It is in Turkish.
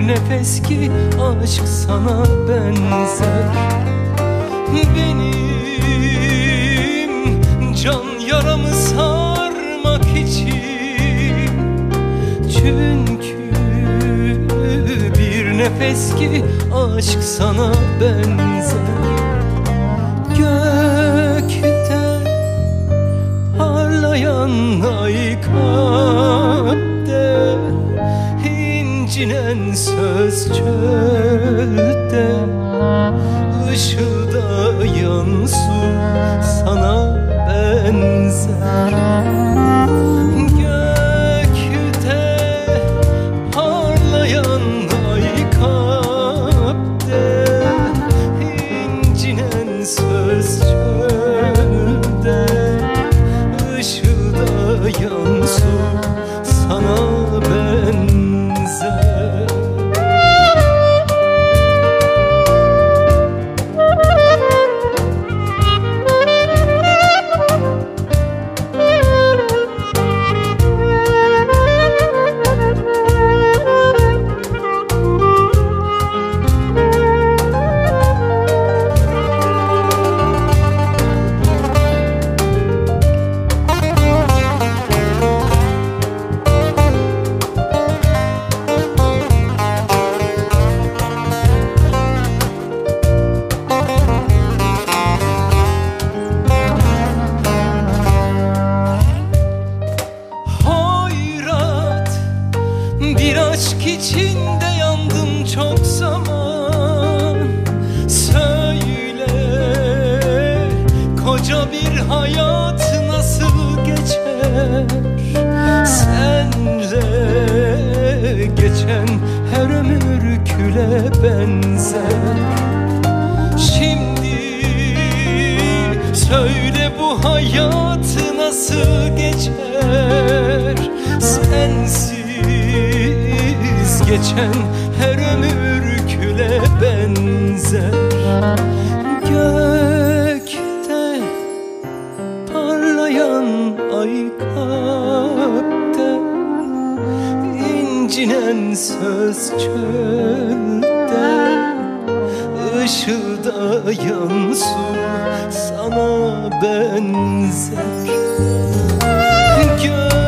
bir nefes ki aşk sana benzer. Benim can yaramı sarmak için, çünkü bir nefes ki aşk sana benzer. Gökte parlayan ay kalpte, incinen söz çölde, ışıldayan su sana benzer. Gökte parlayan ay kalpte, incinen söz çölde, ışıldayan su sana benzer. Bir aşk içinde yandım çok zaman. Söyle, koca bir hayat nasıl geçer? Senle geçen her ömür küle benzer. Şimdi söyle, bu hayat nasıl geçer? Sensiz geçen her ömür küle benzer. Gökte parlayan ay kalpte, incinen söz çölde, ışıldayan su sana benzer.